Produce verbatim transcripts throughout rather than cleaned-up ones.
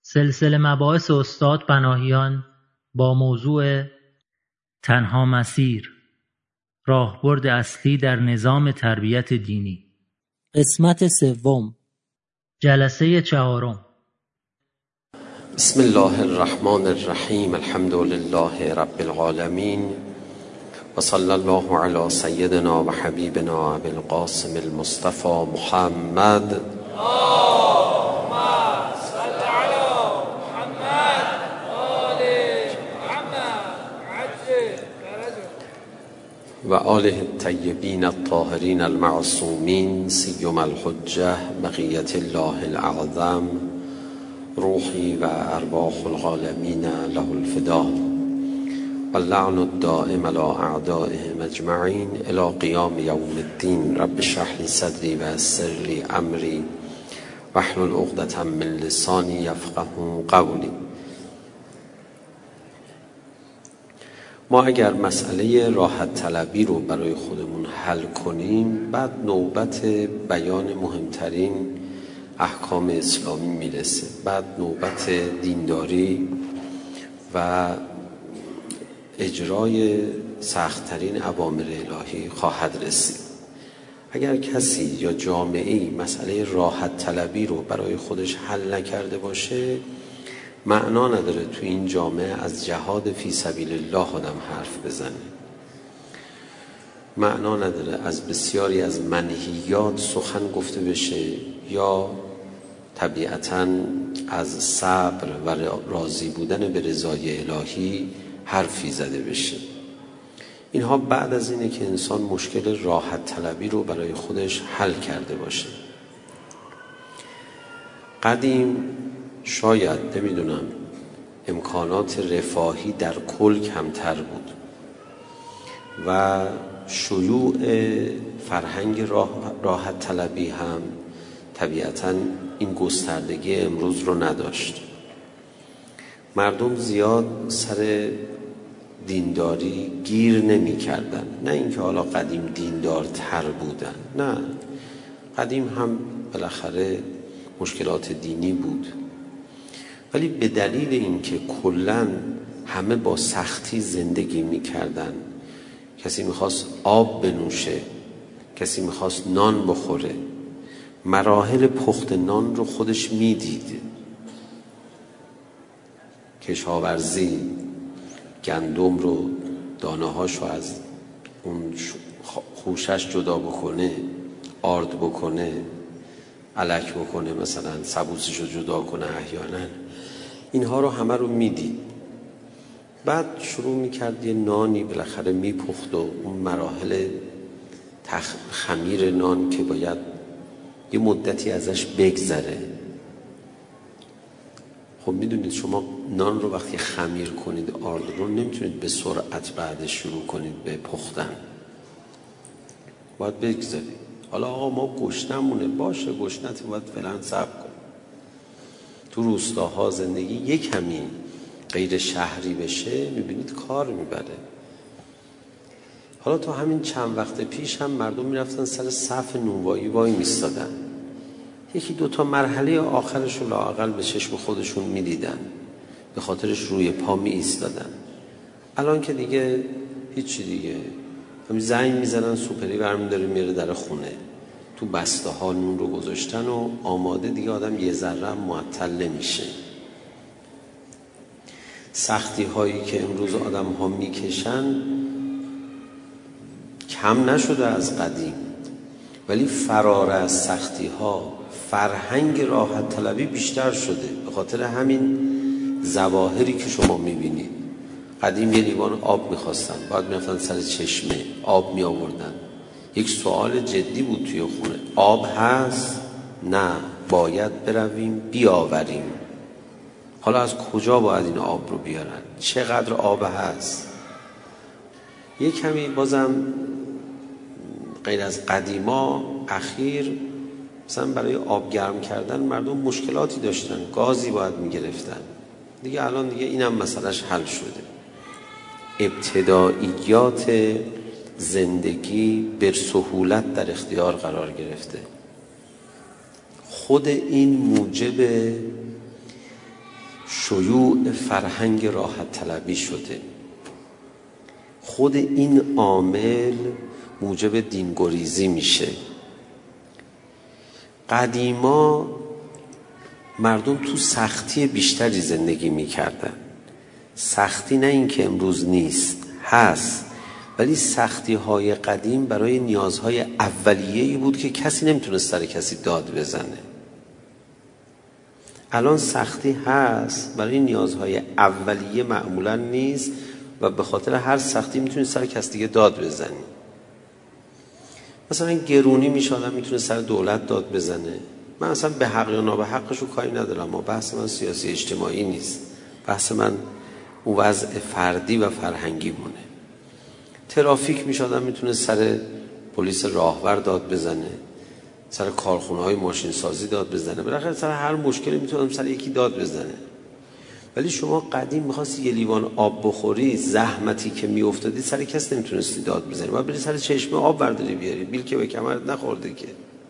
سلسله مباحث استاد پناهیان با موضوع تنها مسیر، راهبرد اصلی در نظام تربیت دینی، قسمت سوم، جلسه چهارم. بسم الله الرحمن الرحیم. الحمد لله رب العالمین و صلی الله علی سیدنا و حبیبنا ابی القاسم المصطفى محمد. و آله الطیبین الطاهرین المعصومین سیما الحجة بقیت الله الاعظم روحی و ارواح العالمین له الفدا و اللعن الدائم علی اعدائهم اجمعین الی قیام یوم الدین. رب اشرح لی صدری و یسر لی امری واحلل عقدة من لسانی یفقهوا قولی. ما اگر مسئله راحت طلبی رو برای خودمون حل کنیم، بعد نوبت بیان مهمترین احکام اسلامی میرسه، بعد نوبت دینداری و اجرای سخت‌ترین اوامر الهی خواهد رسید. اگر کسی یا جامعه‌ای مسئله راحت طلبی رو برای خودش حل نکرده باشه، معنا نداره تو این جامعه از جهاد فی سبیل الله آدم حرف بزنه، معنا نداره از بسیاری از منهیات سخن گفته بشه یا طبیعتاً از صبر و راضی بودن به رضای الهی حرفی زده بشه. اینها بعد از اینه که انسان مشکل راحت طلبی رو برای خودش حل کرده باشه. قدیم شاید نمیدونم امکانات رفاهی در کل کمتر بود و شیوع فرهنگ راه راحت طلبی هم طبیعتاً این گستردگی امروز رو نداشت. مردم زیاد سر دینداری گیر نمی کردن. نه اینکه حالا قدیم دیندارتر بودن، نه، قدیم هم بالاخره مشکلات دینی بود، ولی به دلیل اینکه کلاً همه با سختی زندگی میکردن، کسی میخواست آب بنوشه، کسی میخواست نان بخوره، مراحل پخت نان رو خودش میدید، کشاورزی گندم رو دانه هاشو از اون خوشش جدا بکنه، آرد بکنه، علک بکنه، مثلا سبوسش رو جدا کنه، احیانا اینها رو همه رو میدید. بعد شروع میکرد یه نانی بالاخره میپخت و اون مراحل تخ... خمیر نان که باید یه مدتی ازش بگذره. خب میدونید شما نان رو وقتی خمیر کنید، آرد رو، نمیتونید به سرعت بعدش شروع کنید به پختن، باید بگذارید. حالا آقا ما گشنمونه، باشه گشنت باید فعلا صبر کن. تو روستاها زندگی یک کمی غیر شهری بشه، میبینید کار میبره. حالا تا همین چند وقت پیش هم مردم میرفتن سر صف نونوایی وای میستادن، یکی دوتا مرحله آخرش رو لااقل به چشم خودشون میدیدن، به خاطرش روی پا می ایستادن. الان که دیگه هیچی دیگه، همین زنگ میزنن سوپری برمی داره میره در خونه، تو بسته ها نون رو گذاشتن و آماده، دیگه آدم یه ذره معطل نمیشه. سختی هایی که امروز آدم ها میکشن کم نشده از قدیم، ولی فرار از سختی ها فرهنگ راحت طلبی بیشتر شده به خاطر همین ظواهری که شما میبینید. قدیم یه لیوان آب میخواستن، باید میرفتن سر چشمه آب میآوردن. یک سوال جدی بود توی خونه، آب هست؟ نه، باید برویم بیاوریم. حالا از کجا باید این آب رو بیارن؟ چقدر آب هست؟ یک کمی بازم غیر از قدیما اخیر مثلا برای آب گرم کردن مردم مشکلاتی داشتن، گازی باید میگرفتن. دیگه الان دیگه اینم مسئلهش حل شده. ابتداییات زندگی به سهولت در اختیار قرار گرفته. خود این موجب شیوع فرهنگ راحت طلبی شده. خود این عامل موجب دینگریزی میشه. قدیما مردم تو سختی بیشتری زندگی میکردن. سختی نه این که امروز نیست، هست، ولی سختی های قدیم برای نیازهای اولیه‌ای بود که کسی نمیتونست سر کسی داد بزنه. الان سختی هست، برای نیازهای اولیه معمولا نیست و به خاطر هر سختی میتونی سر کسی دیگه داد بزنی. مثلا گرونی میشه، آدم میتونه سر دولت داد بزنه. من اصلا به حق یا نابه حقش رو کاری ندارم، ما بحث من سیاسی اجتماعی نیست، بحث من اون وضع فردی و فرهنگی مونه. ترافیک میشه، آدم میتونه سر پلیس راهور داد بزنه، سر کارخونه های ماشین سازی داد بزنه، بالاخره سر هر مشکلی میتونه سر یکی داد بزنه. ولی شما قدیم میخواستی یه لیوان آب بخوری، زحمتی که میافتادی سر کس نمیتونستی داد بزنی، باید بری سر چشمه آب برداری بیاری، بیل که به کمرت نخورده که.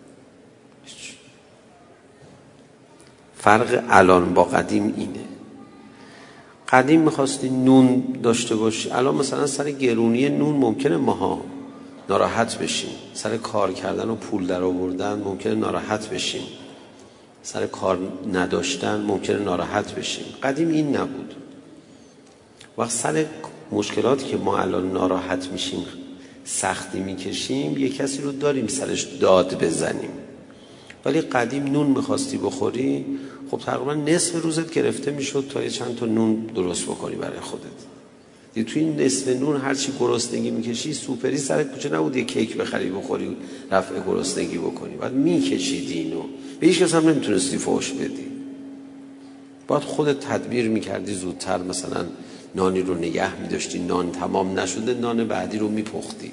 فرق الان با قدیم اینه. قدیم میخواستی نون داشته باشی، الان مثلا سر گرونی نون ممکنه ماها ناراحت بشیم، سر کار کردن و پول در آوردن ممکنه ناراحت بشیم، سر کار نداشتن ممکنه ناراحت بشیم. قدیم این نبود. وقت سر مشکلاتی که ما الان ناراحت میشیم، سختی میکشیم، یه کسی رو داریم سرش داد بزنیم. ولی قدیم نون میخواستی بخوری، خب تقریبا نصف روزت گرفته میشد تا یه چند تا نون درست بکنی برای خودت. دیگه توی این نصف نون هرچی گرسنگی میکشی، سوپری سرت کوچه نبود یه کیک بخری بخوری رفع گرسنگی بکنی، بعد میکشیدی اینو، به هیچ کس هم نمیتونستی فحش بدی، باید خودت تدبیر میکردی زودتر، مثلا نانی رو نگه میداشتی، نان تمام نشده نان بعدی رو میپختی.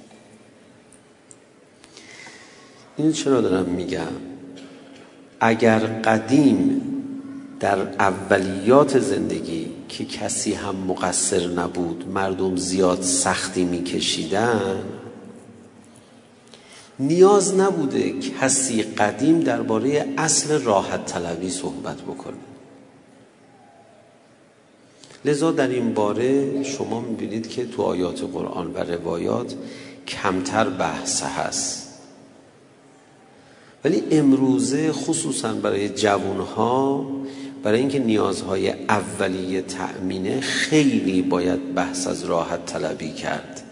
این چرا دارم میگم؟ اگر قدیم در اولیات زندگی که کسی هم مقصر نبود، مردم زیاد سختی میکشیدن، نیاز نبوده کسی قدیم درباره اصل راحت طلبی صحبت بکنه. لذا در این باره شما میبینید که تو آیات قرآن و روایات کمتر بحث هست. ولی امروزه خصوصا برای جوانها، برای اینکه نیازهای اولیه تأمینه، خیلی باید بحث از راحت طلبی کرد.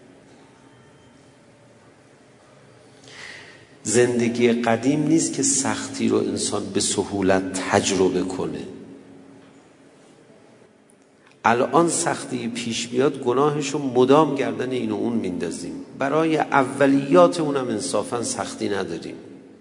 زندگی قدیم نیست که سختی رو انسان به سهولت تجربه کنه. الان سختی پیش بیاد گناهشو مدام گردن این و اون میندازیم، برای اولیات اونم انصافا سختی نداریم.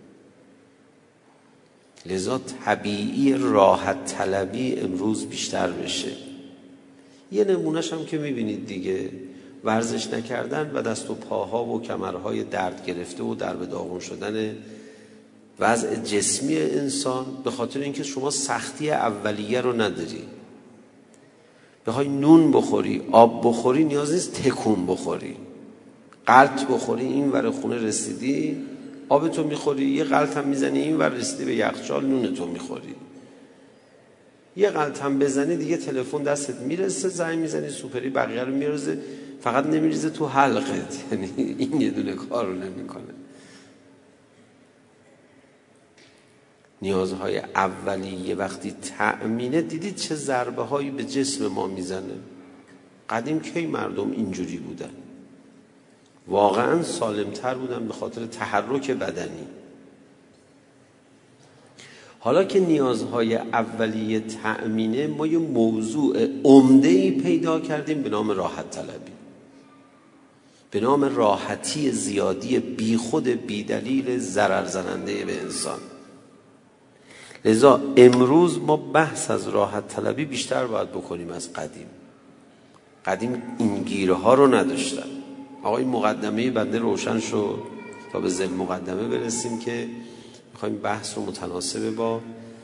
لذا طبیعی راحت طلبی امروز بیشتر بشه. یه نمونهش هم که میبینید دیگه، ورزش نکردن و دست و پاها و کمرهای درد گرفته و در به داغون شدن وضع جسمی انسان، به خاطر اینکه شما سختی اولیه رو نداری. بخوای نون بخوری، آب بخوری، نیاز نیست تکون بخوری، غلط بخوری این ور خونه رسیدی آبتو میخوری، یه غلط هم میزنی این ور رسیدی به یخچال نونتو میخوری، یه غلط هم بزنی دیگه تلفن دستت میرسه، زنگ میزنی سوپری بقیه رو میرزه، فقط نمیریزه تو حلقت. یعنی این یه دونه کار رو نمیکنه. نیازهای اولیه وقتی تأمینه، دیدید چه ضربه هایی به جسم ما میزنه. قدیم کی مردم اینجوری بودن؟ واقعا سالمتر بودن به خاطر تحرک بدنی. حالا که نیازهای اولیه تأمینه، ما یه موضوع عمده‌ای پیدا کردیم به نام راحت طلبی، به نام راحتی زیادی بی خود بی دلیل ضرر زننده به انسان. لذا امروز ما بحث از راحت طلبی بیشتر باید بکنیم از قدیم. قدیم این گیره ها رو نداشتن. آقای مقدمه بنده روشن شد تا به ذیل مقدمه برسیم که میخوایم بحث رو متناسب با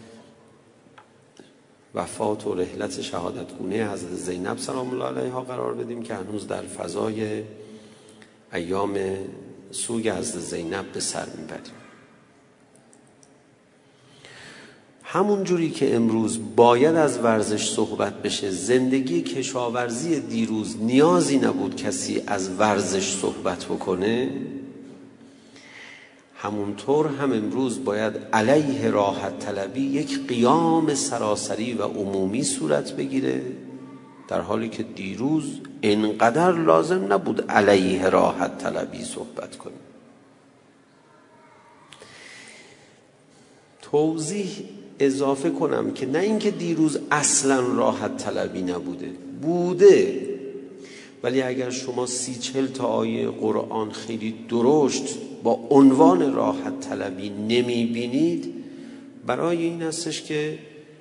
وفات و رحلت شهادتگونه حضرت زینب سلام الله علیها قرار بدیم که هنوز در فضای ایام سوگ حضرت زینب به سر میبریم. همون جوری که امروز باید از ورزش صحبت بشه، زندگی کشاورزی دیروز نیازی نبود کسی از ورزش صحبت بکنه، همونطور هم امروز باید علیه راحت طلبی یک قیام سراسری و عمومی صورت بگیره، در حالی که دیروز اینقدر لازم نبود علیه راحت طلبی صحبت کنیم. توضیح اضافه کنم که نه اینکه دیروز اصلا راحت طلبی نبوده، بوده، ولی اگر شما سی چل تا آیه قرآن خیلی درشت با عنوان راحت طلبی نمی بینید، برای این هستش که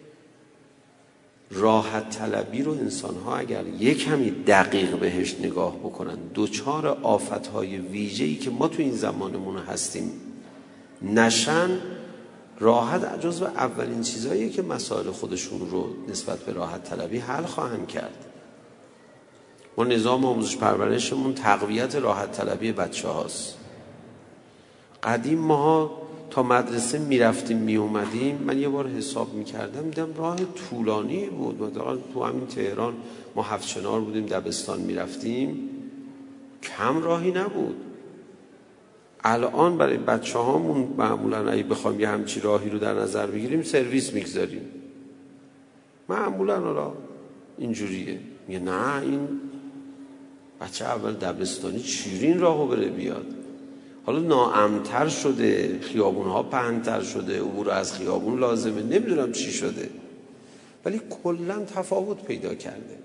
راحت طلبی رو انسان ها اگر یک کمی دقیق بهش نگاه بکنن، دوچار آفت های ویژه‌ای که ما تو این زمانمون هستیم نشن، راحت جزو اولین چیزاییه که مسائل خودشون رو نسبت به راحت طلبی حل خواهند کرد. ما نظام آموزش پرورشمون تقویت راحت طلبی بچه هاست. قدیم ماها تا مدرسه میرفتیم می اومدیم، من یه بار حساب میکردم دیدم راه طولانی بود. مثلا تو همین تهران ما هفت چنار بودیم دبستان میرفتیم، کم راهی نبود. الان برای بچه هامون معمولا اگه بخوایم یه همچی راهی رو در نظر بگیریم سرویس میگذاریم، معمولا حالا اینجوریه. میگه نه این بچه اول دبستانی چیرین این راهو بره بیاد. حالا ناامن‌تر شده، خیابون‌ها پهن‌تر شده، عبور از خیابون لازمه، نمیدونم چی شده، ولی کلاً تفاوت پیدا کرده.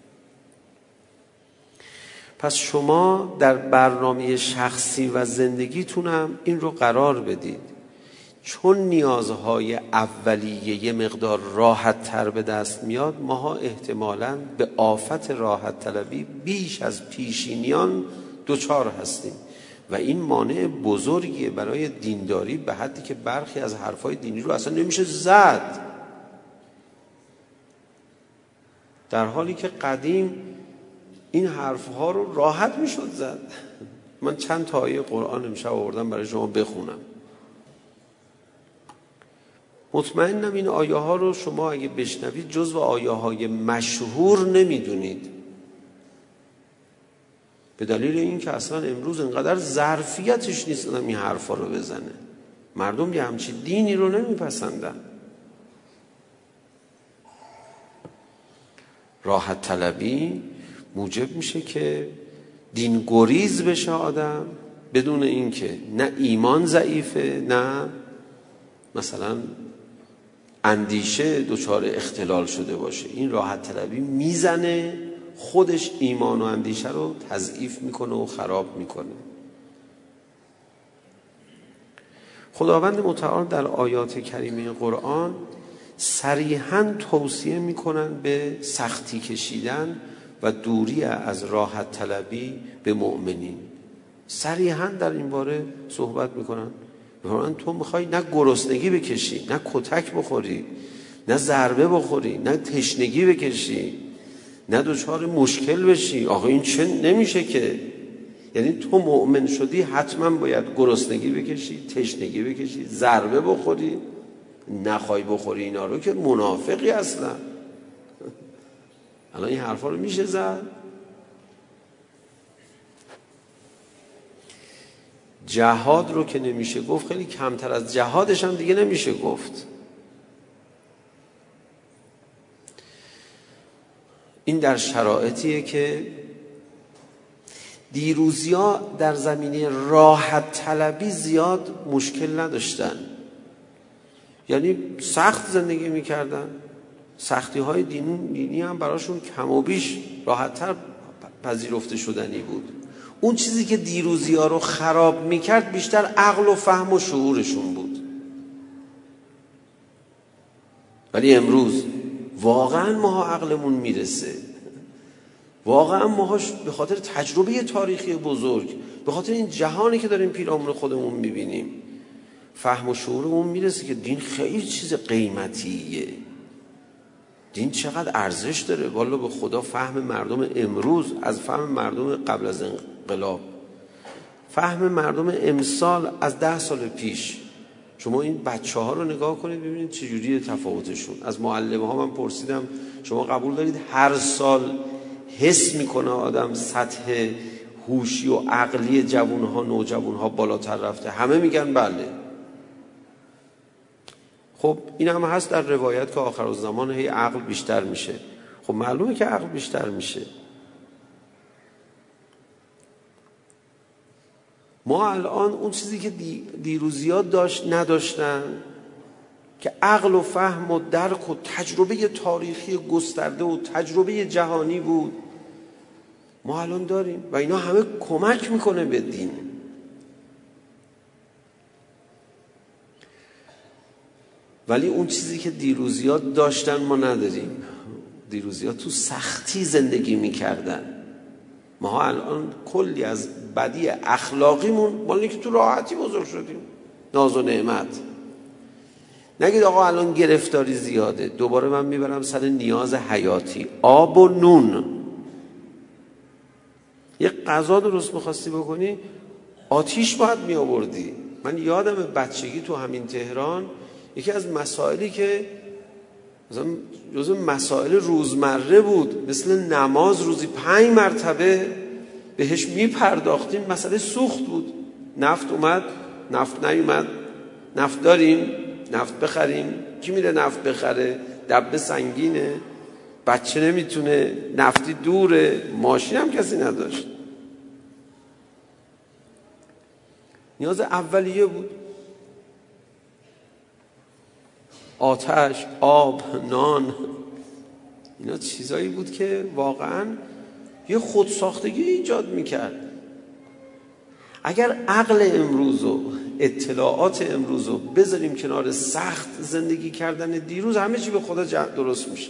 پس شما در برنامه شخصی و زندگیتونم این رو قرار بدید، چون نیازهای اولیه یه مقدار راحت تر به دست میاد، ماها احتمالاً به آفت راحت طلبی بیش از پیشینیان دوچار هستیم و این مانع بزرگیه برای دینداری، به حدی که برخی از حرفای دینی رو اصلا نمیشه زد، در حالی که قدیم این حرفها رو راحت میشد زد. من چند تا آیه قرآن امشب آوردم برای شما بخونم. مطمئنم این آیه ها رو شما اگه بشنوید جزو آیه های مشهور نمیدونید، به دلیل این که اصلا امروز انقدر ظرفیتش نیست آدم این حرفا رو بزنه. مردم یه همچی دینی رو نمیپسندن. راحت طلبی موجب میشه که دین گریز بشه آدم، بدون این که نه ایمان ضعیفه نه مثلا اندیشه دچار اختلال شده باشه. این راحت طلبی میزنه خودش ایمان و اندیشه رو تضعیف میکنه و خراب میکنه. خداوند متعال در آیات کریمه قرآن صریحاً توصیه میکنن به سختی کشیدن و دوری از راحت طلبی به مؤمنین. صریحاً در این باره صحبت میکنن. میگن تو میخوای نه گرسنگی بکشی، نه کتک بخوری، نه ضربه بخوری، نه تشنگی بکشی، نه دچار مشکل بشی. آخه این چه نمیشه که، یعنی تو مؤمن شدی حتما باید گرسنگی بکشی، تشنگی بکشی، ضربه بخوری، نخوای بخوری اینا رو که منافقی اصلا. الان این حرفا رو میشه زد؟ جهاد رو که نمیشه گفت، خیلی کمتر از جهادش هم دیگه نمیشه گفت. این در شرایطیه که دیروزیا در زمینه راحت طلبی زیاد مشکل نداشتن، یعنی سخت زندگی میکردن، سختی های دینی, دینی هم براشون کم و بیش راحت‌تر پذیرفته شدنی بود. اون چیزی که دیروزی ها رو خراب میکرد بیشتر عقل و فهم و شعورشون بود. ولی امروز واقعا ماها عقلمون میرسه، واقعا ماها به خاطر تجربه تاریخی بزرگ، به خاطر این جهانی که داریم پیرامون خودمون میبینیم، فهم و شعورمون میرسه که دین خیلی چیز قیمتیه، دین چقدر ارزش داره. والا به خدا فهم مردم امروز از فهم مردم قبل از انقلاب، فهم مردم امسال از ده سال پیش، شما این بچه ها رو نگاه کنید ببینید چجوری تفاوتشون. از معلمه ها من پرسیدم شما قبول دارید هر سال حس میکنه آدم سطح هوشی و عقلی جوانها نوجوانها بالاتر رفته؟ همه میگن بله. خب این هم هست در روایت که آخر الزمان هی عقل بیشتر میشه. خب معلومه که عقل بیشتر میشه. ما الان اون چیزی که دیروزیات داشت نداشتن که عقل و فهم و درک و تجربه تاریخی گسترده و تجربه جهانی بود ما الان داریم و اینا همه کمک میکنه به دین. ولی اون چیزی که دیروزیات داشتن ما نداریم. دیروزیات تو سختی زندگی میکردن. ما الان کلی از بدی اخلاقیمون مال اینه که تو راحتی بزرگ شدیم، ناز و نعمت. نگید آقا الان گرفتاری زیاده، دوباره من میبرم سر نیاز حیاتی، آب و نون. یه غذا درست می‌خواستی بکنی آتیش باید می آوردی. من یادم بچگی تو همین تهران یکی از مسائلی که مثلا جزو مسائل روزمره بود مثل نماز روزی پنج مرتبه بهش می پرداختیم، مسئله سوخت بود. نفت اومد، نفت نیومد، نفت داریم، نفت بخریم. کی میره نفت بخره؟ دبه سنگینه، بچه نمیتونه، نفتی دوره، ماشین هم کسی نداشت. نیاز اولیه بود. آتش، آب، نان، اینا چیزایی بود که واقعا یه خودساختگی ایجاد میکرد. اگر عقل امروز و اطلاعات امروز رو بذاریم کنار سخت زندگی کردن دیروز، همه چی به خدا درست میشه.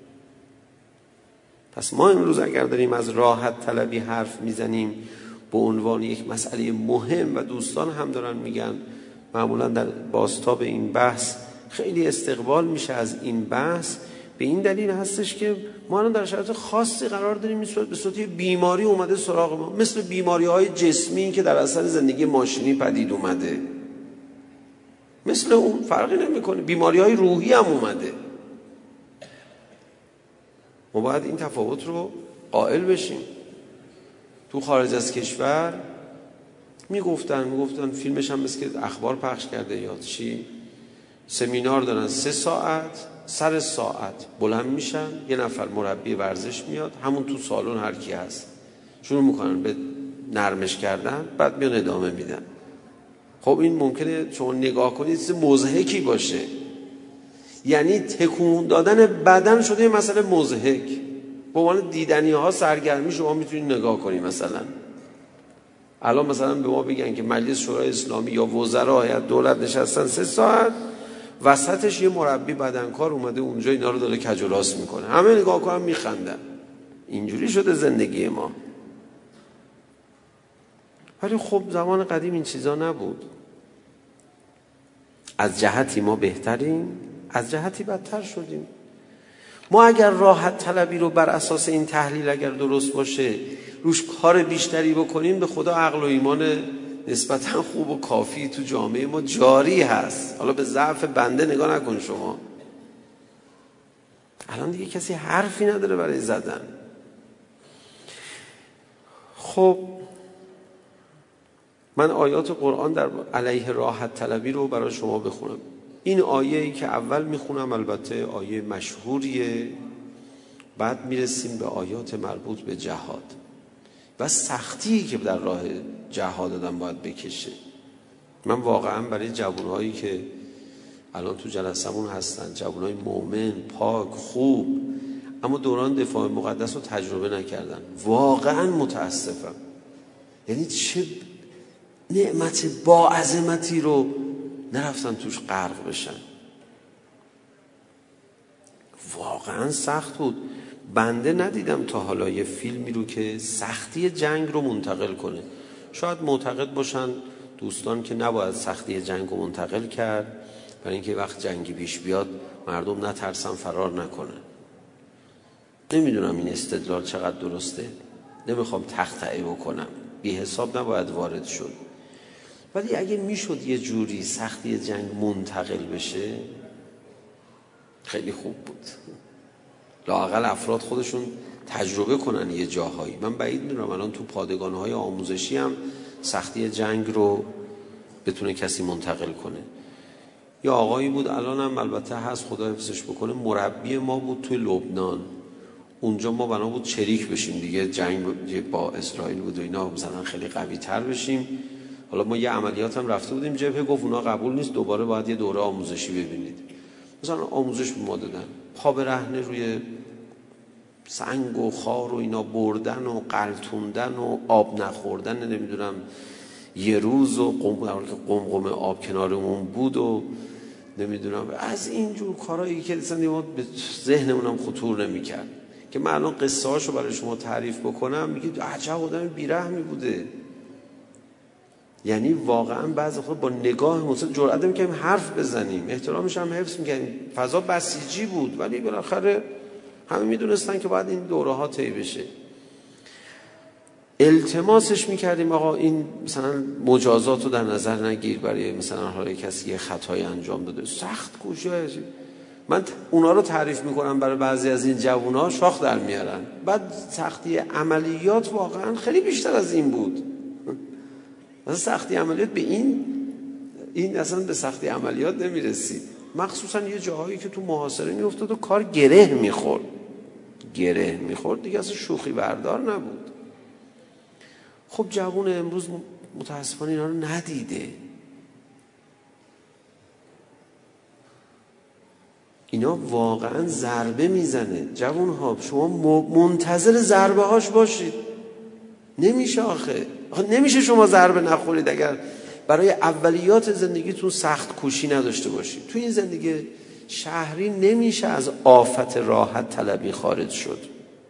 پس ما امروز اگر داریم از راحت طلبی حرف میزنیم به عنوان یک مسئله مهم و دوستان هم دارن میگن، معمولا در بازتاب این بحث خیلی استقبال میشه از این بحث، به این دلیل هستش که ما الان در شرایط خاصی قرار داریم به صورت بیماری اومده سراغ ما، مثل بیماری های جسمی که در اثر زندگی ماشینی پدید اومده، مثل اون فرقی نمیکنه. بیماری های روحی هم اومده. ما باید این تفاوت رو قائل بشیم. تو خارج از کشور میگفتن میگفتن فیلمش هم مثل که اخبار پخش کرده یا چی، سمینار دارن سه ساعت، سر ساعت بلند میشن، یه نفر مربی ورزش میاد، همون تو سالن هر کی هست شروع میکنن به نرمش کردن، بعد میان ادامه میدن. خب این ممکنه شما نگاه کنید چیز مضحکی باشه، یعنی تکون دادن بدن شده یه مسئله مضحک. به عنوان دیدنی ها سرگرمی شما میتونید نگاه کنید. مثلا الان مثلا به ما بگن که مجلس شورای اسلامی یا وزرا هیئت دولت نشستن سه ساعت، وسطش یه مربی بدنکار اومده اونجا اینا رو داره کج و راست میکنه، همه نگاه کنن میخندن. اینجوری شده زندگی ما. ولی خب زمان قدیم این چیزا نبود. از جهتی ما بهتریم، از جهتی بدتر شدیم. ما اگر راحت طلبی رو بر اساس این تحلیل اگر درست باشه روش کار بیشتری بکنیم، به خدا عقل و ایمان نسبتا خوب و کافی تو جامعه ما جاری هست. حالا به ضعف بنده نگاه نکن شما. الان دیگه کسی حرفی نداره برای زدن. خب من آیات قرآن در علیه راحت طلبی رو برای شما بخونم. این آیه‌ای که اول میخونم البته آیه مشهوریه، بعد میرسیم به آیات مربوط به جهاد و سختی که در راه جهاد آدم باید بکشه. من واقعا برای جوانهایی که الان تو جلسمون هستن، جوانهای مؤمن، پاک، خوب، اما دوران دفاع مقدس رو تجربه نکردن، واقعا متاسفم. یعنی چه نعمت با عظمتی رو نرفتن توش غرق بشن. واقعا سخت بود. بنده ندیدم تا حالا یه فیلمی رو که سختی جنگ رو منتقل کنه. شاید معتقد باشن دوستان که نباید سختی جنگ رو منتقل کرد، برای اینکه وقت جنگی پیش بیاد مردم نترسن فرار نکنن. نمیدونم این استدلال چقدر درسته، نمیخوام تخطئه بکنم، بی حساب نباید وارد شد. ولی اگه میشد یه جوری سختی جنگ منتقل بشه خیلی خوب بود. لااقل افراد خودشون تجربه کنن یه جاهایی. من بعید میدونم الان تو پادگان‌های آموزشی هم سختی جنگ رو بتونه کسی منتقل کنه. یا آقایی بود الان هم البته هست خدا حفظش بکنه، مربی ما بود توی لبنان. اونجا ما بنا بود چریک بشیم دیگه، جنگ با اسرائیل بود و اینا، مثلا خیلی قوی تر بشیم. حالا ما یه عملیات هم رفته بودیم جبهه، گفت اونا قبول نیست، دوباره باید یه دوره آموزشی ببینید. مثلا آموزش به ما دادن، پا برهنه روی سنگ و خار و اینا بردن و قلتوندن و آب نخوردن، نمیدونم یه روز و قمقم آب کنارمون بود و نمیدونم از اینجور کارهایی که اصلا ما به ذهنمونم خطور نمیکرد که من الان قصه هاشو برای شما تعریف بکنم میگید عجب آدم بیرحمی بوده. یعنی واقعا بعضی خود با نگاه مثلا جرئت نمی‌کردیم حرف بزنیم، احترامش هم حفظ می‌کردیم. فضا بسیجی بود ولی بالاخره همه میدونستن که باید این دوره ها طی بشه. التماسش میکردیم آقا این مثلا مجازات رو در نظر نگیر برای مثلا حالا کسی یه خطایی انجام داده، سخت کوشش. من اونا رو تعریف میکنم برای بعضی از این جوونا شاخ در میارن. بعد سختی عملیات واقعا خیلی بیشتر از این بود. مثلا سختی عملیات به این این اصلا به سختی عملیات نمیرسید، مخصوصا یه جاهایی که تو محاصره میافتاد و کار گره میخورد گره میخورد دیگه اصلا شوخی بردار نبود. خب جوون امروز متاسفانه اینا رو ندیده. اینا واقعا ضربه میزنه. جوون ها شما منتظر ضربه هاش باشید. نمیشه آخه آخه نمیشه شما ضربه نخورید اگر برای اولیات زندگیتون سخت کوشی نداشته باشید. تو این زندگی شهری نمیشه از آفت راحت طلبی خارج شد.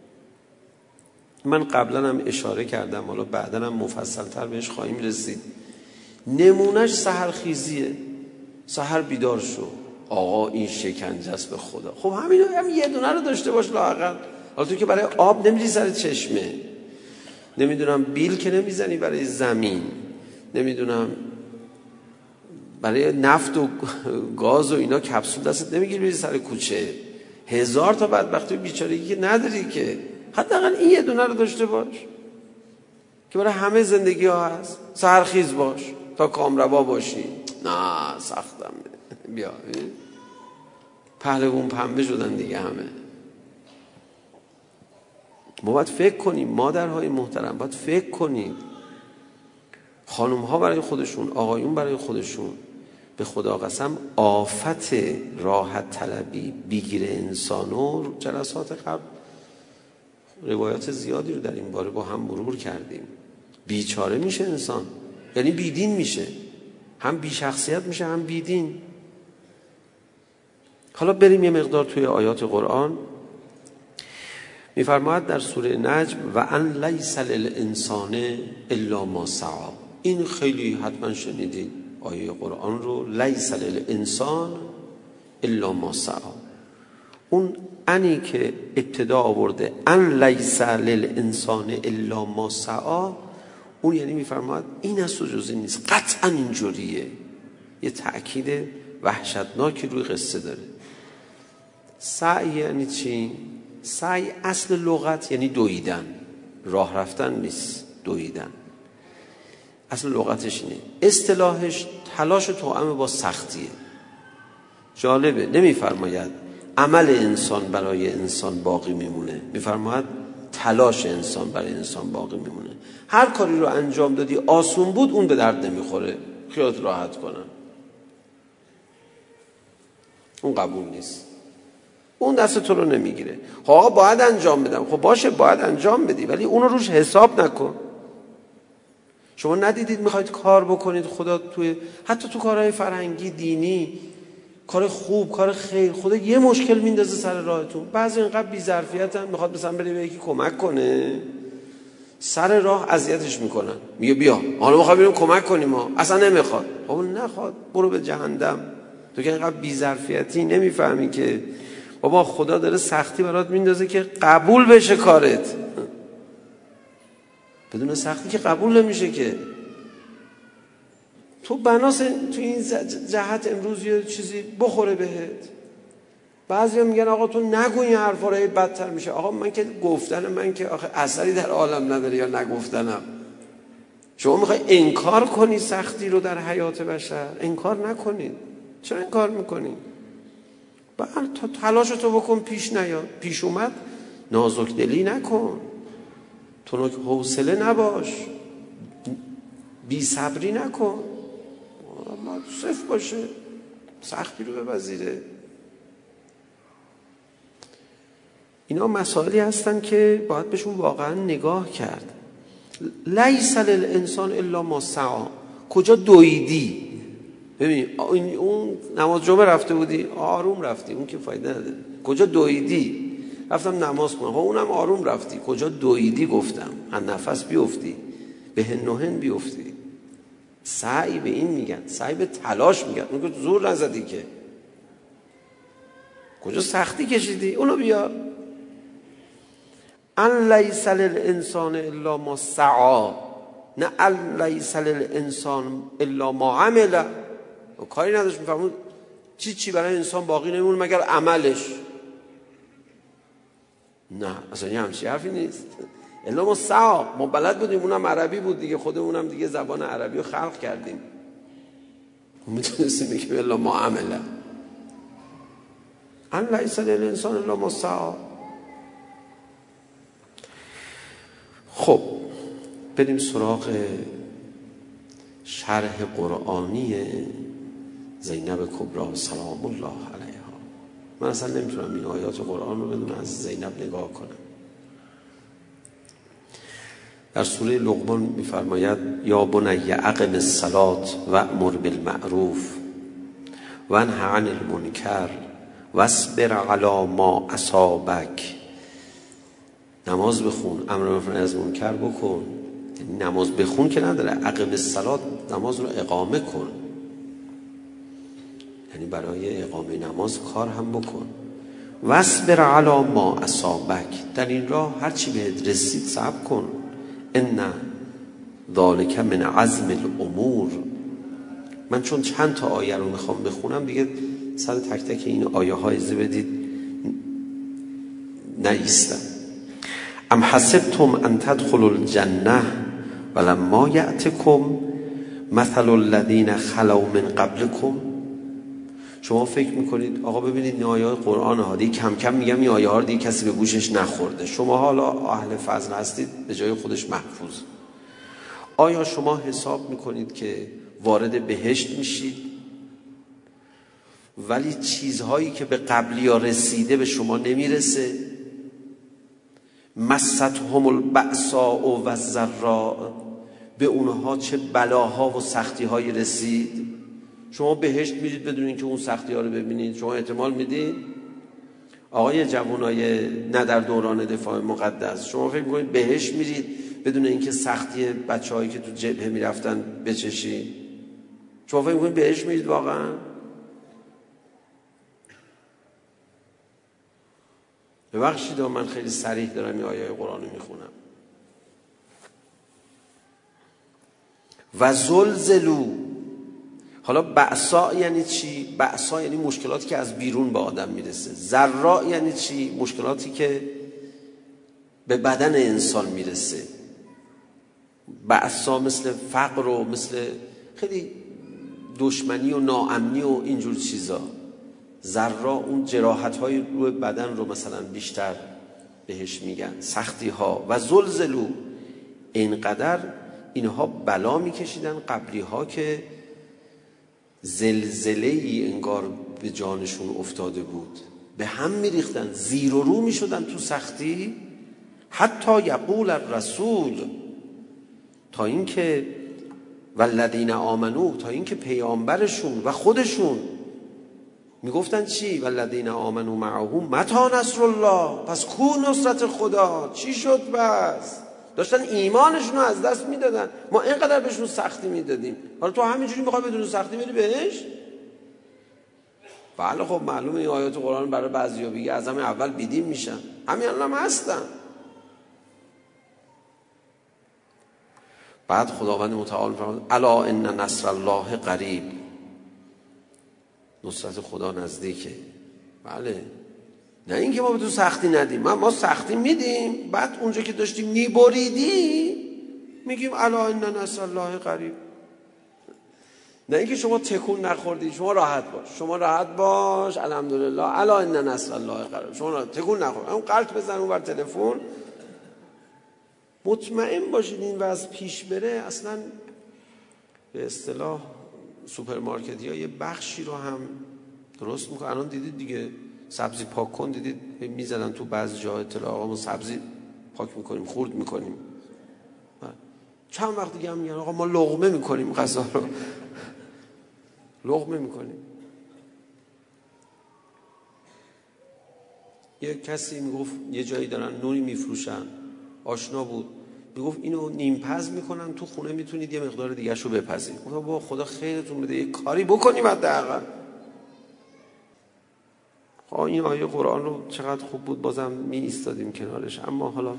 من قبلا هم اشاره کردم، حالا بعدا هم مفصل تر بهش خواهیم رسید. نمونهش سحرخیزیه. سحر بیدار شو، آقا این شکنجه است به خدا. خب همین هم یه دونه رو داشته باش لااقل. حالا تو که برای آب نمیری سر چشمه، نمیدونم بیل که نمیزنی برای زمین، نمیدونم برای نفت و گاز و اینا کپسول دستت نمیگیری بری سر کوچه. هزار تا بدبختی و بیچارگی که نداری که حداقل این یه دونه رو داشته باش که برای همه زندگی ها هست. سحرخیز باش تا کامروا باشی. نه سختم بیا پهلوون پنبه شدن دیگه همه. ما باید فکر کنیم، مادرهای محترم باید فکر کنیم. خانم ها برای خودشون، آقایون برای خودشون. به خدا قسم آفت راحت طلبی بیگیر انسانو جلسات قبل روایات زیادی رو در این باره با هم مرور کردیم. بیچاره میشه انسان، یعنی بیدین میشه، هم بی شخصیت میشه هم بیدین. حالا بریم یه مقدار توی آیات قرآن. میفرماید در سوره نجم و ان لیس للانسان الا ما سعی. این خیلی حتما شنیدید آیه قرآن رو، لیس للانسان الا ما سعی. اون انی که ابتدا آورده ان لیس للانسان الا ما سعی، اون یعنی میفرماید این از جزئی نیست، قطعا اینجوریه. یه تأکید وحشتناکی روی قصه داره. سعی یعنی چی؟ سعی اصل لغت یعنی دویدن، راه رفتن نیست، دویدن. اصل لغتش اینه. اصطلاحش تلاش توأم با سختیه. جالبه، نمیفرماید عمل انسان برای انسان باقی میمونه، میفرماید تلاش انسان برای انسان باقی میمونه. هر کاری رو انجام دادی آسون بود اون به درد نمیخوره، خیالت راحت کنن، اون قبول نیست، اون دست تو رو نمیگیره. خب آقا باید انجام بدم، خب باشه باید انجام بدی ولی اون رو روش حساب نکن. شما ندیدید میخواید کار بکنید، خدا توی حتی تو کارهای فرهنگی دینی کار خوب کار خیر خدا یه مشکل میندازه سر راهتون. بعضی اینقدر بی‌ظرفیتن، میخواد مثلا بره به یکی کمک کنه، سر راه اذیتش میکنن، میگه بیا حالا میخوام بریم کمک کنیم، ما اصلا نمیخواد. خب نخواد، برو به جهنم. تو که اینقدر بی‌ظرفیتی نمیفهمی که بابا خدا داره سختی برات میندازه که قبول بشه کارت. بدون سختی که قبول نمیشه که. تو بناس تو این جهت امروز یه چیزی بخوره بهت. بعضی میگن آقا تو نگو این حرفا رو بدتر میشه. آقا من که گفتن من که آخه اثری در عالم نداره یا نگفتنم. شما میخوای انکار کنی سختی رو در حیات بشر؟ انکار نکنید. چرا انکار میکنی؟ بعد تلاش تو بکن پیش نیاد. پیش اومد نازک دلی نکن، تنک حوصله نباش، بی صبری نکن، صفر باشه، سختی رو بپذیره. اینا مسائلی هستن که باید بهشون واقعا نگاه کرد. لیس للانسان الا ما سعی. کجا دویدی؟ ببین اون نماز جمعه رفته بودی آروم رفتی، اون که فایده نداره. کجا دویدی؟ رفتم نماز کنم. ها اونم آروم رفتی. کجا دویدی؟ گفتم هر نفس بیفتی، به هنوهن بیفتی. سعی به این میگن، سعی به تلاش میگن. اون که زور نزدی که. کجا سختی کشیدی؟ اونو بیار. ان لیس للانسان الا ما سعی، نه ان لیس للانسان الا ما عمل. و کاری نداشت میفهمون چی چی برای انسان باقی نمیمونه مگر عملش. نه اصلا یه همچی حرفی نیست. الا ما سعی، ما بلد بودیم، اونم عربی بود دیگه، خودمونم دیگه زبان عربی رو خلق کردیم. میتونستیم بگیم الا ما عمل. ان لیس للانسان الا ما سعی. خب بریم سراغ شرح قرآنی زینب کبری سلام الله علیها. من اصلا نمیتونم این آیات قرآن رو بدون از زینب نگاه کنم. در سوره لقمان میفرماید یا بنی اقم الصلاة وأمر بالمعروف وانه عن المنکر واصبر علی ما اصابک. نماز بخون، امر معروف از منکر بکن. یعنی نماز بخون که نداره، اقم الصلاة، نماز رو اقامه کن، یعنی برای اقامه نماز کار هم بکن. واصبر علی ما اصابک، در این راه هر چی بهت رسید صبر کن. ان ذالک من عزم الامور. من چون چند تا آیه رو میخوام بخونم دیگه سر تک تک این آیه های از بدید نیستم. ام حسبتم ان تدخلوا الجنه ولما یأتکم مثل الذین خلوا من قبلکم. شما فکر میکنید آقا ببینید این آیات قرآن ها دیگه کم کم میگم این آیه ها رو دیگه کسی به گوشش نخورده، شما حالا اهل فضل هستید به جای خودش محفوظ. آیا شما حساب میکنید که وارد بهشت میشید ولی چیزهایی که به قبلی ها رسیده به شما نمیرسه؟ مستهم البأساء و الضراء، به اونها چه بلاها و سختی هایی رسید. شما بهشت میرید بدون اینکه اون سختی ها رو ببینید؟ شما احتمال میدید؟ آقای جوانای نه در دوران دفاع مقدس، شما فکر میکنید بهشت میرید بدون اینکه سختی بچه هایی که تو جبهه میرفتن بچشید؟ شما فکر میکنید بهشت میرید واقعا؟ ببخشید من خیلی صریح دارم این آیه قرآن رو میخونم. و زلزلو. حالا بأسا یعنی چی؟ بأسا یعنی مشکلاتی که از بیرون به آدم میرسه. ضراء یعنی چی؟ مشکلاتی که به بدن انسان میرسه. بأسا مثل فقر و مثل خیلی دشمنی و ناامنی و اینجور چیزا. ضراء اون جراحت های روی بدن رو مثلا بیشتر بهش میگن، سختی ها. و زلزلو، اینقدر اینها بلا میکشیدن قبلی ها که زلزله ای انگار به جانشون افتاده بود، به هم میریختن، زیر و رو میشدن تو سختی. حتی یقول الرسول، تا اینکه والذین آمنو، تا اینکه پیامبرشون و خودشون میگفتن چی؟ والذین آمنو معه متی نصر الله، پس کو نصرت خدا؟ چی شد بس؟ داشتن ایمانشون رو از دست میدادن. ما اینقدر بهشون سختی میدادیم، حالا تو همینجوری میخوای بدون سختی بری بهش؟ بله خب معلومه این آیات قرآن برای بعضیا بگه از همین اول بیدین میشن، همین الان هم هستن. بعد خداوند متعال فرمود الا ان نصر الله قریب، نصرت خدا نزدیکه. بله، نه اینکه ما به تو سختی ندیم، ما, ما سختی میدیم، بعد اونجا که داشتیم میبریدی میگیم الا ان نصر الله قریب. نه اینکه شما تکون نخوردی، شما راحت باش، شما راحت باش الحمدلله الا ان نصر الله قریب، شما تکون نخورد، اون قلط بزن اون بر تلفن، مطمئن باشید این وضع پیش بره. اصلا به اصطلاح سوپرمارکت ها یه بخشی رو هم درست میکنن. الان دیدید دیگه سبزی پاک کن، دیدید میزنن تو بعضی جاها اطلاع آقا ما سبزی پاک میکنیم، خورد میکنیم. چند وقت دیگه هم میگن آقا ما لقمه میکنیم، غذا رو لقمه میکنیم. یه کسی میگفت یه جایی دارن نونی میفروشن، آشنا بود، میگفت اینو نیم پز میکنن تو خونه، میتونید یه مقدار دیگه شو بپزید. گفتم با خدا خیرتون بده، یه کاری بکنیم حداقل. ها این آیه قرآن رو چقدر خوب بود، بازم می ایستادیم کنارش. اما حالا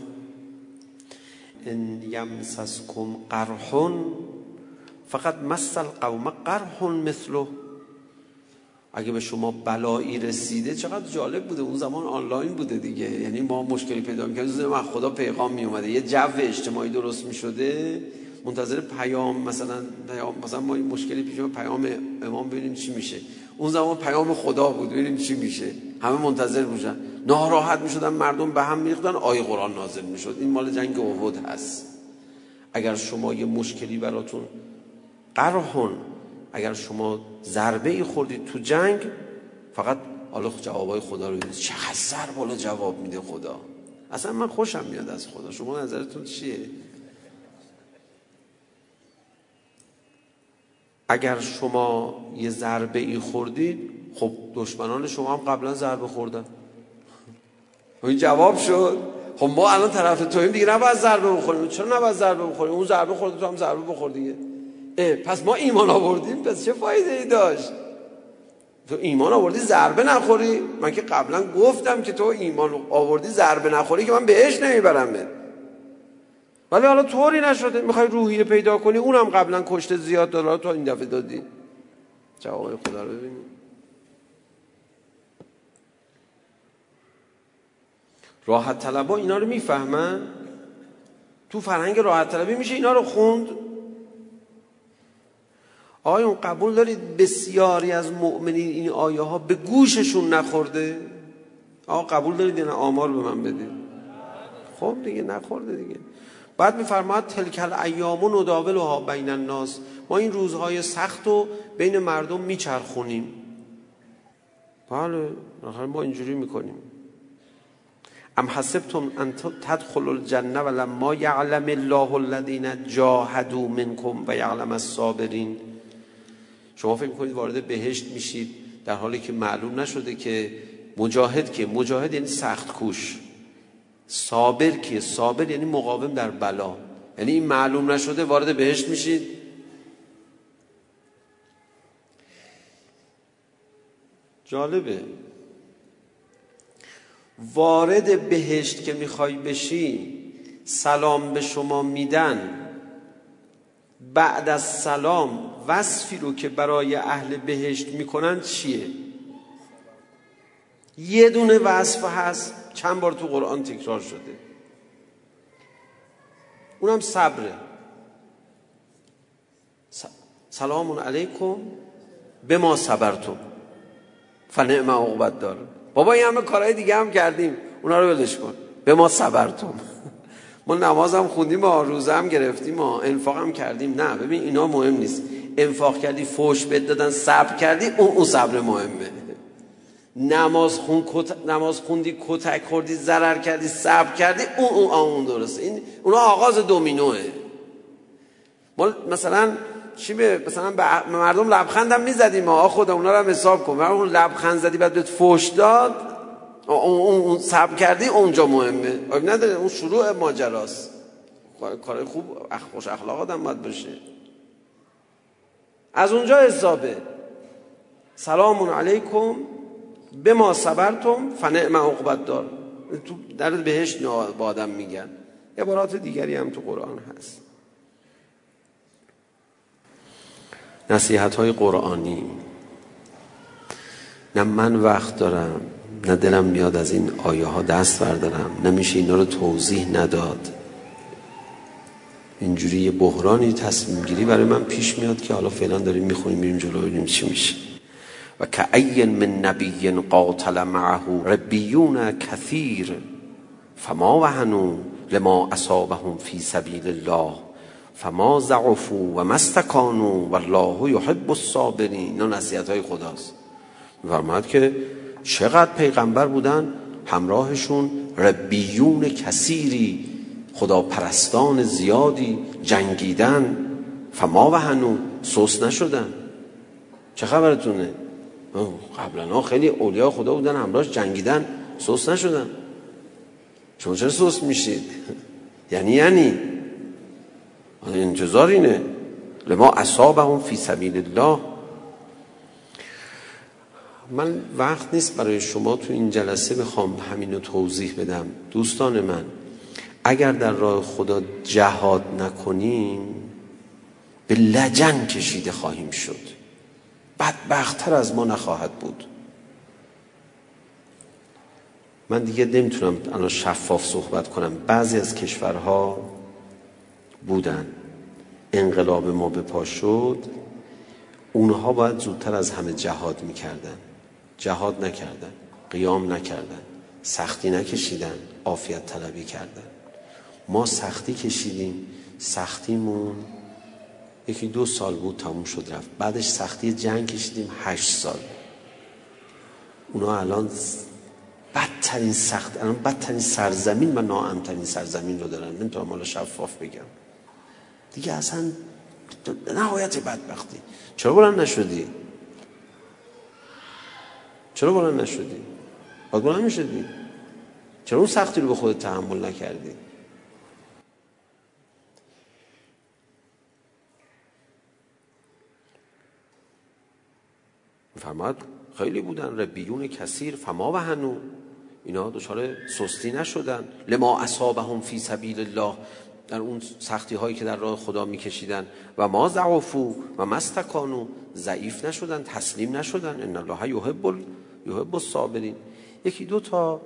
ان یمسسکم قرح فقط مس القوم قرح مثله، اگه به شما بلایی رسیده، چقدر جالب بوده اون زمان آنلاین بوده دیگه، یعنی ما مشکلی پیدا می‌کردیم از خدا پیغام می اومده، یه جو اجتماعی درست می‌شده، منتظر پیام، مثلا پیام مثلا ما این مشکلی پیش اومد پیام امام ببینیم چی میشه. اون زمان پیام خدا بود ببینیم چی میشه، همه منتظر بودن، ناراحت میشدن مردم، به هم میریختن، آیه قرآن نازل میشد. این مال جنگ احد هست. اگر شما یه مشکلی براتون قرحون، اگر شما ضربه ای خوردید تو جنگ، فقط حالا جوابای خدا رو ببینید، چقدر ضرب بالا جواب میده خدا. اصلا من خوشم میاد از خدا. شما نظرتون چیه؟ اگر شما یه ضربه ای خوردید، خب دشمنان شما هم قبلا ضربه خوردن، این جواب شد. خب ما الان طرف تویم دیگه، نباید ضربه بخوریم. چرا نباید ضربه بخوریم؟ اون ضربه خورده، تو هم ضربه بخور دیگه. پس ما ایمان آوردیم، پس چه فایده ای داشت؟ تو ایمان آوردی ضربه نخوری؟ من که قبلا گفتم که تو ایمان آوردی ضربه نخوری که من بهش نمیبرم، ولی حالا طوری نشده، میخوای روحیه پیدا کنی، اونم قبلا کشته زیاد دلار تو این دفعه دادی. جواب خدا رو ببینیم. راحت طلبا اینا رو میفهمن؟ تو فرهنگ راحت طلبی میشه اینا رو خوند؟ آیون قبول دارید بسیاری از مؤمنین این آیه ها به گوششون نخورده؟ آقا قبول دارید یا نه؟ آمار به من بدید. خب دیگه نخورده دیگه. بعد میفرماید تلک الایام نداولها بین الناس، ما این روزهای سخت رو بین مردم میچرخونیم. بله ما اینجوری میکنیم. ام حسبتم ان تدخلوا الجنه ولما یعلم الله الذین جاهدوا منکم و یعلم الصابرین. شما فکر میکنید وارد بهشت میشید در حالی که معلوم نشده که مجاهد که مجاهد یعنی سخت کوش، صابر که صابر یعنی مقاوم در بلا، یعنی این معلوم نشده وارد بهشت میشید. جالبه وارد بهشت که میخوای بشی، سلام به شما میدن، بعد از سلام وصفی رو که برای اهل بهشت میکنن چیه؟ یه دونه وصف هست، چند بار تو قرآن تکرار شده، اونم صبره. سلام علیکم بما صبرتم فنعم عقبی الدار. بابا این همه کارهای دیگه هم کردیم، اونا رو ولش کن، بما صبرتم. ما نماز هم خوندیم، ما روزه هم گرفتیم، ما انفاق هم کردیم. نه ببین اینا مهم نیست. انفاق کردی، فوش بد دادن، صبر کردی، اون اون صبر مهمه. نماز خون کت... نماز خوندی، کتک خوردی، ضرر کردی، صبر کردی، اون اون اون درسته. این اونا آغاز دومینوه. ما مثلا چی به مثلا به مردم لبخند هم میزدیم، ما خدا اونا رو هم حساب کن. اون لبخند زدی بعد بهت فوش داد، اون اون صبر کردی، اونجا مهمه. آب نداره، اون شروع ماجراست. کار خوب خوش اخلاق آدم باید باشه. از اونجا حسابه. سلام علیکم بما صبرتم فنعم عقبی الدار. تو در بهشت با آدم میگن. عبارات دیگری هم تو قرآن هست. نصیحت‌های قرآنی. نه من وقت دارم، نه دلم میاد از این آیه ها دست بردارم، نمیشه اینا رو توضیح نداد. اینجوری یه بحرانی تصمیم گیری برای من پیش میاد که حالا فعلا داریم میخونیم میریم جلو ببینیم چی میشه. و کأی من نبی قاتل معه ربیون کثیر فما وهنوا لما اصابهم فی سبیل الله فما ضعفوا و ما استکانوا والله یحب الصابرین. اینا نصیحت‌های خداست. می‌فرماید که چقدر پیغمبر بودن همراهشون ربیون کثیری، خدا پرستان زیادی جنگیدن، فما وهنوا، سست نشدن. چه خبرتونه؟ قبلا خیلی اولیاء خدا بودن همراهش جنگیدن، سست نشدن. شما چرا سست میشید؟ یعنی یعنی انتظار اینه لما اصابهم فی سبیل الله. من وقت نیست برای شما تو این جلسه بخوام همینو توضیح بدم. دوستان من، اگر در راه خدا جهاد نکنیم به لجن کشیده خواهیم شد، بدبخت‌تر از ما نخواهد بود. من دیگه نمیتونم الان شفاف صحبت کنم. بعضی از کشورها بودن انقلاب ما به پا شد، اونها باید زودتر از همه جهاد میکردن، جهاد نکردن، قیام نکردن، سختی نکشیدن، عافیت طلبی کردن. ما سختی کشیدیم، سختیمون یکی دو سال بود تموم شد رفت. بعدش سختی جنگ کشیدیم هشت سال. اونا الان بدترین سخت الان بدترین سرزمین و ناامن‌ترین سرزمین رو دارن. نمیتونم حالا شفاف بگم دیگه، اصلا نهایت بدبختی. چرا بلند نشدی؟ چرا بلند نشدی؟ باید بلند میشدی. چرا اون سختی رو به خودت تحمل نکردی؟ فرماد خیلی بودن ربیون کثیر فما وهنوا، اینا دچار سستی نشدن. لما اصابهم فی سبیل الله، در اون سختی هایی که در راه خدا میکشیدن. و ما ضعفوا و ما استکانوا، ضعیف نشدن، تسلیم نشدن. ان الله یحب یحب الصابرین. یکی دو تا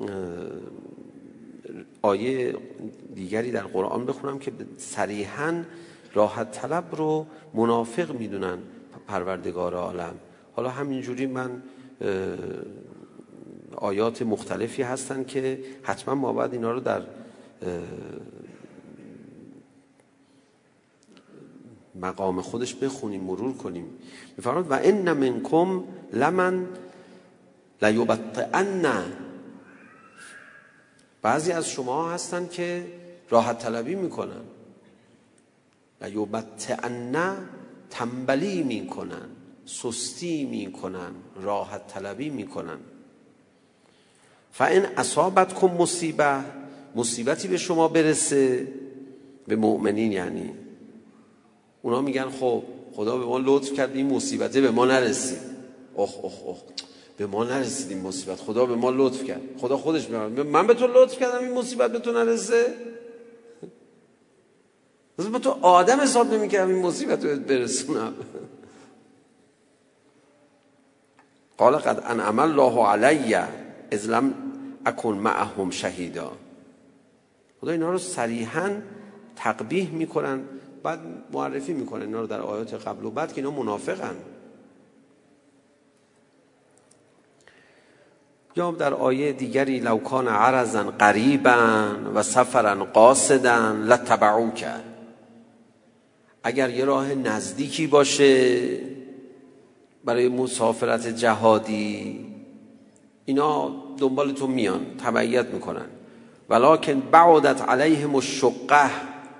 آیه دیگری در قرآن بخونم که صریحاً راحت طلب رو منافق میدونن پروردگار عالم. حالا همینجوری من آیات مختلفی هستن که حتما ما باید اینا رو در مقام خودش بخونیم، مرور کنیم. میفرماد و ان منکم لمن لیبطئن، بعضی از شما هستن که راحت طلبی میکنن. لیبطئن، تنبلی میکنن، سستی میکنن، راحت طلبی میکنن. فان اصابتکم مصیبه، مصیبتی به شما برسه، به مؤمنین یعنی، اونا میگن خب خدا به ما لطف کرد این مصیبته به ما نرسید. اخ اخ اخ به ما نرسید این مصیبت، خدا به ما لطف کرد. خدا خودش میگه من به تو لطف کردم این مصیبت به تو نرسه؟ مثلا به تو آدم حساب نمیکردم این مصیبت رو برسونم. قال قد انعم الله علی اذ لم اکن معهم شهیدا. خدا اینا رو صریحاً تقبیح میکنن، بعد معرفی میکنن اینا رو در آیات قبل و بعد که اینا منافقن. یا در آیه دیگری لو کان عرضا قریبا و سفرا قاصدا لتبعوک، اگر یه راه نزدیکی باشه برای مسافرت جهادی اینا دنبال تو میان، تبعیت میکنن. ولکن بعدت علیهم الشقه،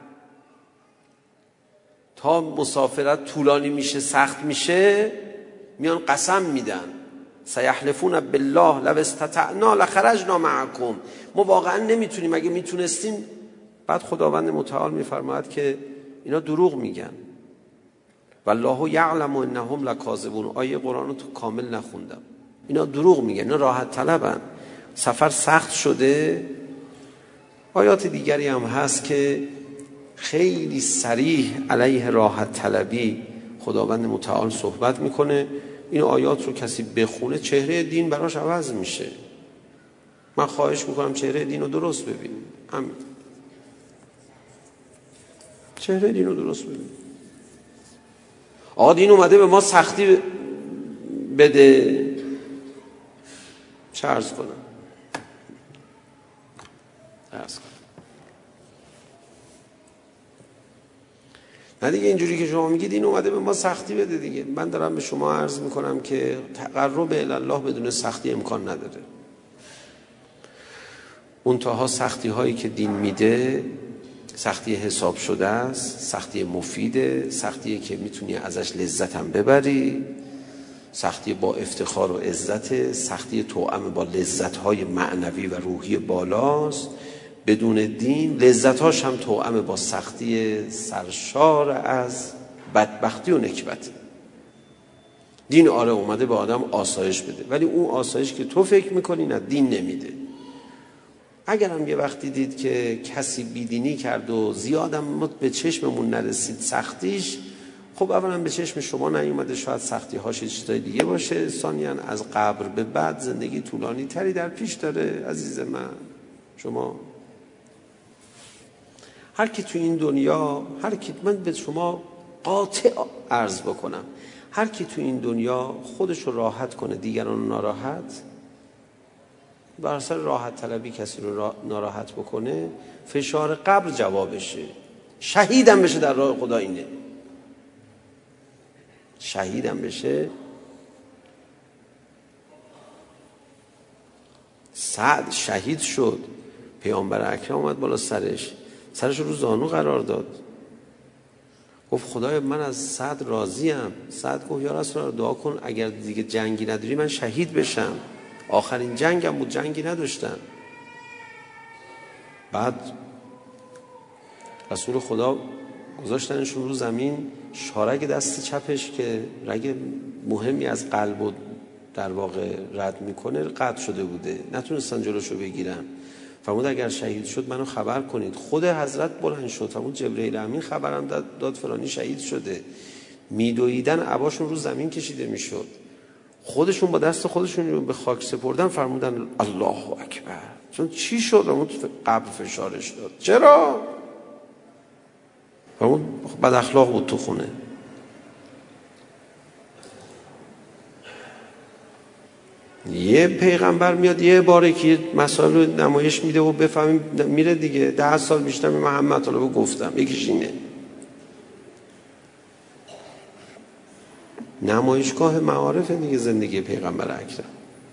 تا مسافرت طولانی میشه، سخت میشه، میان قسم میدن سیحلفون بالله لو استطعنا لخرجنا معکم، ما واقعا نمیتونیم، اگه میتونستیم. بعد خداوند متعال میفرماید که اینا دروغ میگن. والله یعلم انهم لکاذبون. آیه قرآن رو تو کامل نخوندم. اینا دروغ میگن، اینا راحت طلبن. سفر سخت شده. آیات دیگری هم هست که خیلی صریح علیه راحت طلبی خداوند متعال صحبت میکنه. این آیات رو کسی بخونه چهره دین براش عوض میشه. من خواهش میکنم چهره دین رو درست ببینید. همین چهره دین رو درست ببینید. آقا دین اومده به ما سختی بده، چه عرض کنم عرض کنم نه دیگه اینجوری که شما میگید این اومده به ما سختی بده دیگه. من دارم به شما عرض میکنم که تقرب الی الله بدون سختی امکان نداره. منتها سختی هایی که دین میده سختی حساب شده است، سختی مفیده، سختی که میتونی ازش لذت هم ببری، سختی با افتخار و عزت، سختی توأم با لذت های معنوی و روحی بالاست. بدون دین لذتاش هم توأم با سختی سرشار از بدبختی و نکبت. دین آره اومده به آدم آسایش بده، ولی اون آسایش که تو فکر میکنی نه، دین نمیده. اگر هم یه وقتی دید که کسی بیدینی کرد و زیادم به چشممون نرسید سختیش، خب اولا به چشم شما نیومده، شاید سختی هاش چیزای دیگه باشه. ثانیاً از قبر به بعد زندگی طولانی تری در پیش داره. عزیز من، شما هر کی تو این دنیا، هر کی، من به شما قاطع عرض بکنم، هر کی تو این دنیا خودش رو راحت کنه دیگران ناراحت، بر اثر راحت طلبی کسی رو ناراحت بکنه، فشار قبر جوابشه. شهیدم بشه در راه خدا اینه. شهیدم بشه. سعد شهید شد، پیامبر اکرم اومد بالا سرش، سرش رو زانو قرار داد، گفت خدای من از سعد راضیم. سعد گفت یا رسول الله دعا کن اگر دیگه جنگی نداری من شهید بشم. آخرین جنگم بود، جنگی نداشتم. بعد رسول خدا گذاشتنشون رو زمین، شارک دست چپش که رگ مهمی از قلب و در واقع رد میکنه قطع شده بوده، نتونستن جلوشو بگیرن. فرمود اگر شهید شد منو خبر کنید. خود حضرت بلند شد، فرمود جبرئیل امین خبرم داد, داد فلانی شهید شده. میدویدن عباشون رو زمین کشیده میشد، خودشون با دست خودشون رو به خاک سپردن. فرمودن الله اکبر. چون چی شد؟ فرمود قبر فشارش داد. چرا؟ فرمود بد اخلاق بود تو خونه. یه پیغمبر میاد یه باره که مسائل رو نمایش میده و بفهمیم میره دیگه. ده سال بیشتر من همه مطالبو گفتم، یکیش اینه. نمایشگاه معارف دیگه زندگی پیغمبر اکرم.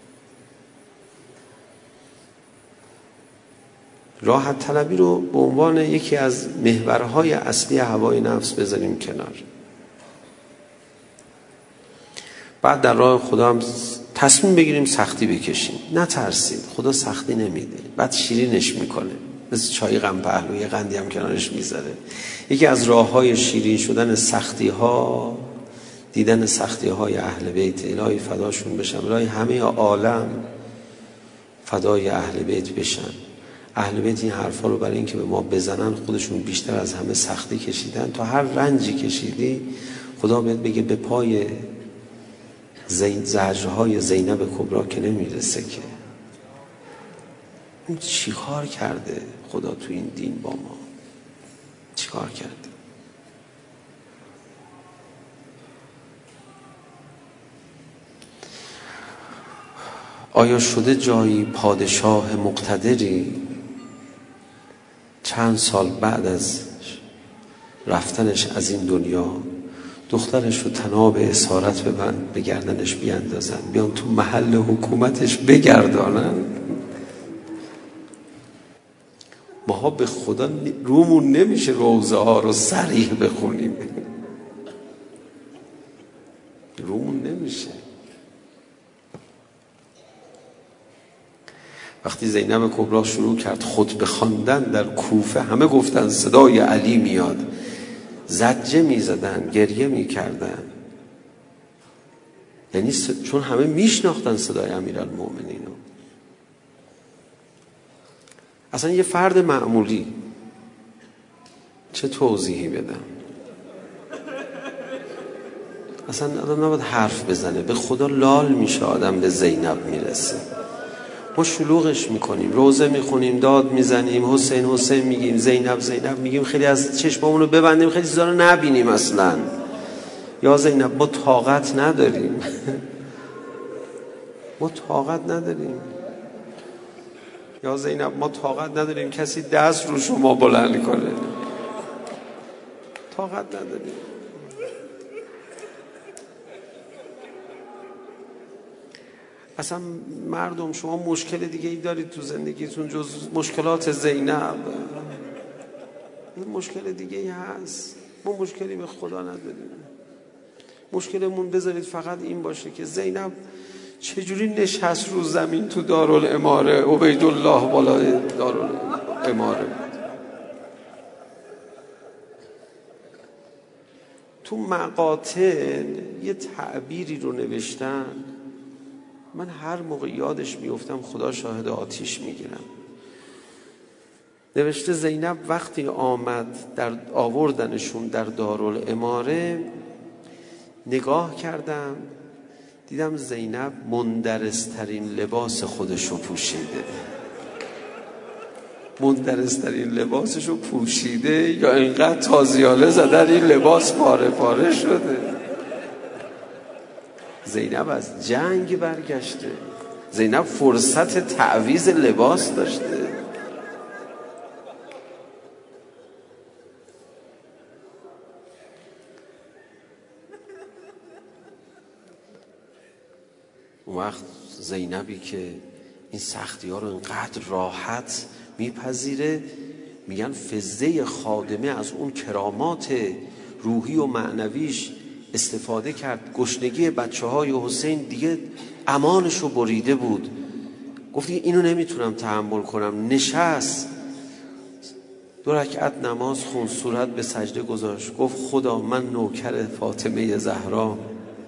راحت طلبی رو به عنوان یکی از محورهای اصلی هوای نفس بذاریم کنار. بعد در راه خدا هم تصمیم بگیریم سختی بکشیم. نترسید، خدا سختی نمیده، بعد شیرینش میکنه، مثل چای غم پهلو یه قندی هم کنارش میذاره. یکی از راههای شیرین شدن سختی ها دیدن سختی های اهل بیت. الهی فداشون بشم، الهی همه عالم فدای اهل بیت بشن. اهل بیت این حرفا رو برای این که به ما بزنن خودشون بیشتر از همه سختی کشیدن. تا هر رنجی کشیدی خدا بهت بگه به پای زین زجرهای زینب کبرا که نمیرسه. که این چی کار کرده خدا تو این دین با ما؟ چی کار کرده؟ آیا شده جایی پادشاه مقتدری چند سال بعد از رفتنش از این دنیا دخترش رو طناب اسارت ببند به گردنش بیاندازن، بیان تو محل حکومتش بگردانن؟ ماها به خدا رومون نمیشه روزه ها رو صریح بخونیم، رومون نمیشه. وقتی زینب کبرا شروع کرد خطبه خواندن در کوفه، همه گفتن صدای علی میاد، زجه میزدن، گریه میکردن. یعنی س... چون همه میشناختن صدای امیرالمومنین. اصلا یه فرد معمولی چه توضیحی بدم؟ اصلا آدم نباید حرف بزنه، به خدا لال میشه آدم به زینب میرسه. ما شلوغش میکنیم، روزه میخونیم، داد میزنیم، حسین حسین میگیم، زینب زینب میگیم، خیلی از چشمامون رو ببندیم، خیلی چیزا رو نبینیم اصلا. یا زینب ما طاقت نداریم ما طاقت نداریم یا زینب ما طاقت نداریم کسی دست رو شما بلند کنه، طاقت نداریم. اصلا مردم شما مشکل دیگه ای دارید تو زندگیتون جز مشکلات زینب؟ این مشکل دیگه ای هست؟ ما مشکلی به خدا نداریم. مشکلمون بذارید فقط این باشه که زینب چجوری نشست رو زمین تو دارالاماره، عبیدالله بالای دارالاماره. تو مقاطع یه تعبیری رو نوشتن، من هر موقع یادش میفتم خدا شاهد آتیش میگیرم. نوشته زینب وقتی آمد در آوردنشون در دارالاماره، نگاه کردم دیدم زینب مندرسترین لباس خودشو پوشیده. مندرسترین لباسشو پوشیده یا اینقدر تازیاله زدن این لباس پاره پاره شده. زینب از جنگ برگشته، زینب فرصت تعویض لباس داشته. اون وقت زینبی که این سختی ها رو اینقدر راحت میپذیره، میگن فزه خادمه از اون کرامات روحی و معنویش استفاده کرد. گشنگی بچه های حسین دیگه امانش رو بریده بود، گفت اینو نمیتونم تحمل کنم. نشست دو رکعت نماز خون، صورت به سجده گذاشت، گفت خدا من نوکر فاطمه زهرا،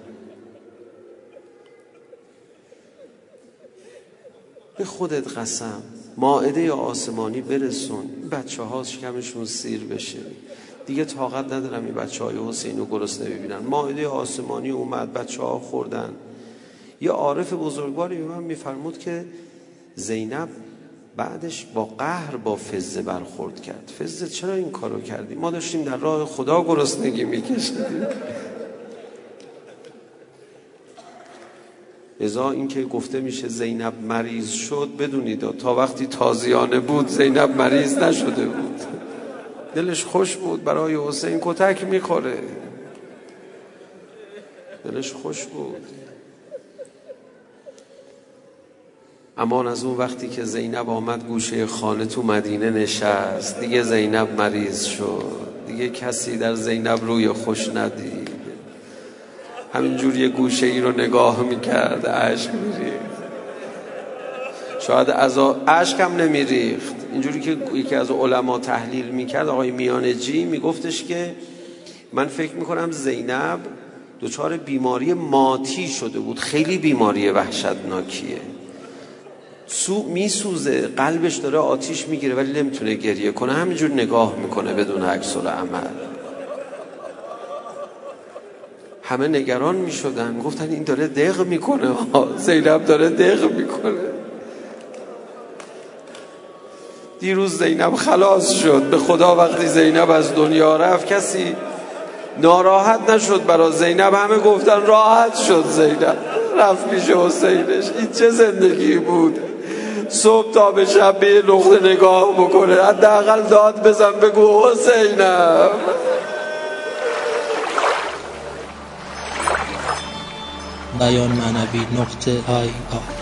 به خودت قسم مائده آسمانی برسون، بچه ها شکمشون سیر بشه، دیگه طاقت ندارم این بچه های حسین رو گرسنه ببینن. مائده آسمانی اومد، بچه ها خوردن. یه عارف بزرگواری به من میفرمود که زینب بعدش با قهر با فزه برخورد کرد. فزه چرا این کارو کردی؟ ما داشتیم در راه خدا گرسنگی میکشیدیم. ازا این که گفته میشه زینب مریض شد، بدونید تا وقتی تازیانه بود زینب مریض نشده بود، دلش خوش بود برای حسین، کتک میخوره، دلش خوش بود. امان از اون وقتی که زینب آمد گوشه خانه تو مدینه نشست، دیگه زینب مریض شد، دیگه کسی در زینب روی خوش ندید، همینجور یه گوشه ای رو نگاه میکرد، عشق میریخت. شاید از عشق هم نمیریخت، اینجوری که یکی از علما تحلیل میکرد، آقای میانجی میگفتش که من فکر میکنم زینب دچار بیماری ماتی شده بود، خیلی بیماری وحشتناکیه، سو میسوزه، قلبش داره آتیش میگیره ولی نمیتونه گریه کنه، همینجور نگاه میکنه بدون عکس العمل. همه نگران میشدن، گفتن این داره دق میکنه، زینب داره دق میکنه. دیروز زینب خلاص شد، به خدا وقتی زینب از دنیا رفت کسی ناراحت نشد برای زینب، همه گفتن راحت شد زینب، رفت پیش حسینش. این چه زندگی بود؟ صبح تا به شب به نقطه نگاه بکنه، حداقل داد بزن بگو حسینم. بیان معنوی نقطه آی آر